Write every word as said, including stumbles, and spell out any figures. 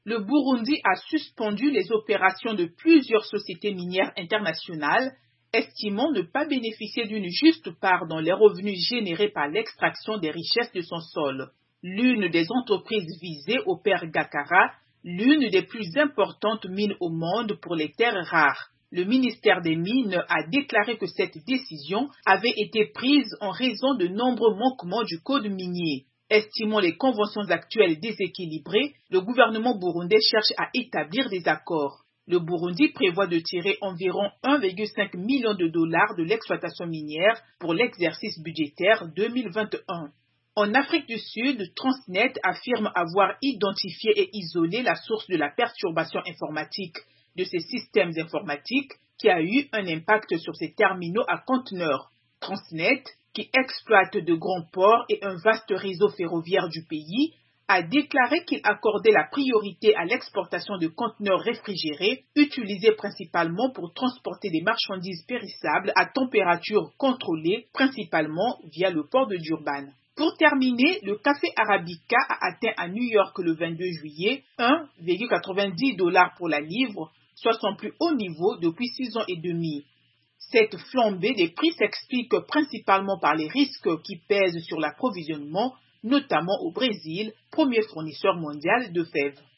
Le Burundi a suspendu les opérations de plusieurs sociétés minières internationales, estimant ne pas bénéficier d'une juste part dans les revenus générés par l'extraction des richesses de son sol. L'une des entreprises visées opère Gakara, l'une des plus importantes mines au monde pour les terres rares. Le ministère des Mines a déclaré que cette décision avait été prise en raison de nombreux manquements du code minier. Estimant les conventions actuelles déséquilibrées, le gouvernement burundais cherche à établir des accords. Le Burundi prévoit de tirer environ un virgule cinq million de dollars de l'exploitation minière pour l'exercice budgétaire deux mille vingt et un. En Afrique du Sud, Transnet affirme avoir identifié et isolé la source de la perturbation informatique de ses systèmes informatiques qui a eu un impact sur ses terminaux à conteneurs. Transnet, qui exploite de grands ports et un vaste réseau ferroviaire du pays, a déclaré qu'il accordait la priorité à l'exportation de conteneurs réfrigérés, utilisés principalement pour transporter des marchandises périssables à température contrôlée, principalement via le port de Durban. Pour terminer, le café Arabica a atteint à New York le vingt-deux juillet un virgule quatre-vingt-dix dollars pour la livre, soit son plus haut niveau depuis six ans et demi. Cette flambée des prix s'explique principalement par les risques qui pèsent sur l'approvisionnement, notamment au Brésil, premier fournisseur mondial de fèves.